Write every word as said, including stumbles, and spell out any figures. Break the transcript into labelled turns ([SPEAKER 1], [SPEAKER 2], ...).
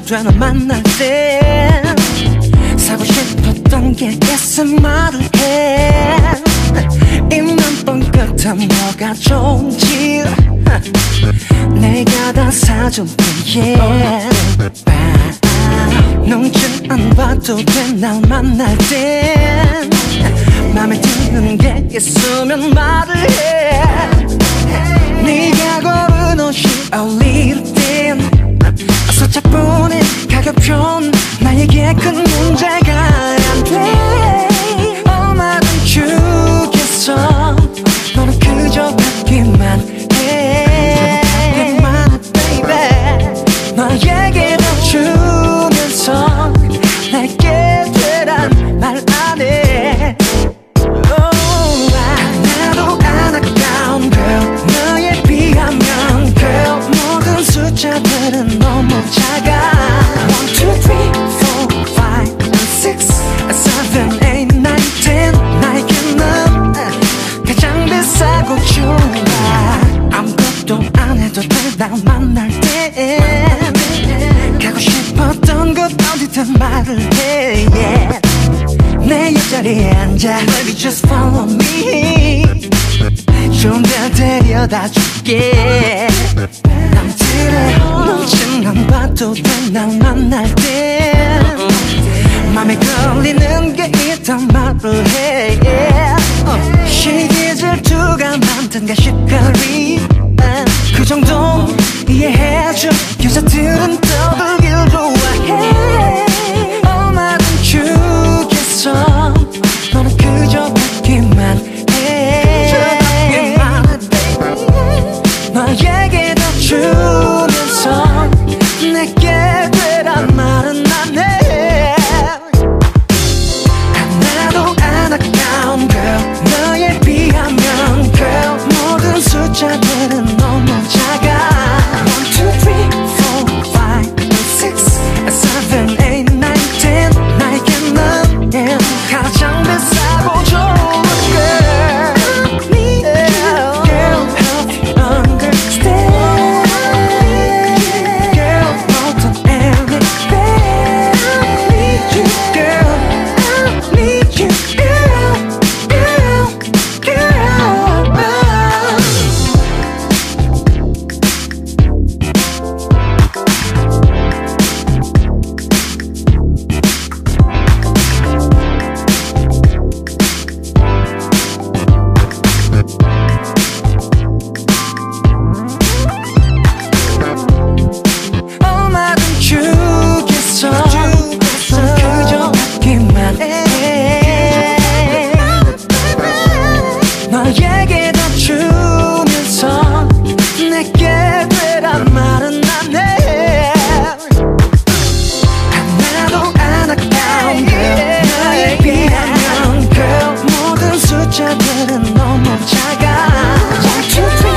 [SPEAKER 1] 되나 만날 때 사고 싶었던 게 있음 말을 해. 입만 뻥끗한 뭐가 좋은지 내가 다 사준 뿐이야. 눈치 안 봐도 돼 날 만날 땐 맘에 드는 게 있으면 말을 해. 네가 고른 옷이 어울릴 땐 어서 차분해. 가격표는 나에게 큰 문제가 안 돼. 얼마든 주겠어. 너는 그저 받기만 해. 받기만 해 baby. 너에게 더 주면서 내게 되란 말 안 해. 하나도 안 아까운 girl. 너에 비하면 girl. 모든 숫자들은 너무 작아. One, two, three, four, five, six, seven, eight, nine, ten. 나에게는 가장 비싸고 좋아. 아무것도 안 해도 돼 날 만날 땐 가고 싶었던 곳 어디든 말을 해 yeah. 내 옆자리에 앉아 Baby just follow me. 좋은 데 데려다 줄게. 남들의 눈치만 봐도 돼 날 만날 땐 맘에 걸리는 게 있단 말을 해 yeah. uh, 시기 질투가 만든 가십거리 그 정도 이해해줘. 여자들은 떠들길 좋아해. 얼마든 주겠어. 너는 그저 받기만 해. 너에게 더 주면서 내게 되란 말은 안 해. 하나도 안 아까운 girl. 너에 비하면 girl. 모든 숫자들은 너무 작아. One, two, three, four, five, six, seven, eight, nine, ten. 나에게는 yeah. 가장 비싸고 좋은 girl. Need you girl. Help me understand girl. more than anything. Need you girl. Need you girl. Girl. Girl. 얼마든 주겠어. 넌 그저 받기만 해. 너에게 더 주면서 내게 되란 말은 안 해. 하나도 안 아까운 girl. 너에 비하면 girl. 모든 숫자들은 너무 작아. One, two, three,